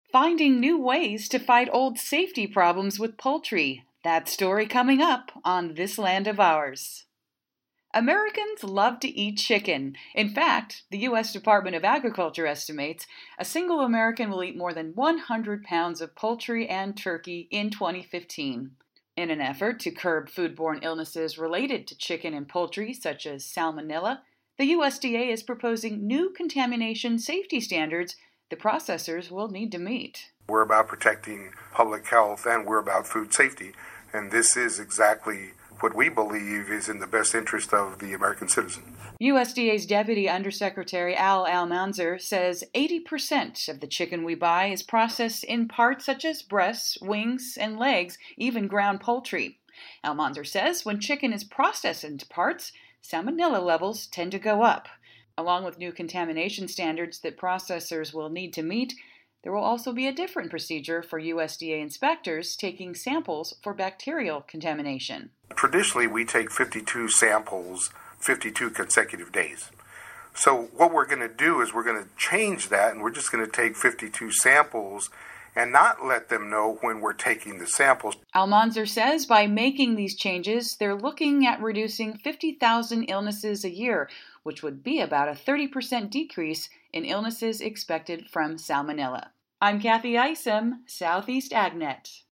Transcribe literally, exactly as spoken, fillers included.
Finding new ways to fight old safety problems with poultry. That story coming up on This Land of Ours. Americans love to eat chicken. In fact, the U S Department of Agriculture estimates a single American will eat more than one hundred pounds of poultry and turkey in twenty fifteen. In an effort to curb foodborne illnesses related to chicken and poultry, such as salmonella, the U S D A is proposing new contamination safety standards the processors will need to meet. We're about protecting public health and we're about food safety. And this is exactly what we believe is in the best interest of the American citizen. U S D A's Deputy Undersecretary Al Almanzar says eighty percent of the chicken we buy is processed in parts such as breasts, wings, and legs, even ground poultry. Almanzar says when chicken is processed into parts, salmonella levels tend to go up. Along with new contamination standards that processors will need to meet, there will also be a different procedure for U S D A inspectors taking samples for bacterial contamination. Traditionally, we take fifty-two samples, fifty-two consecutive days. So what we're going to do is we're going to change that, and we're just going to take fifty-two samples and not let them know when we're taking the samples. Almanzar says by making these changes, they're looking at reducing fifty thousand illnesses a year, which would be about a thirty percent decrease in illnesses expected from salmonella. I'm Kathy Isom, Southeast AgNet.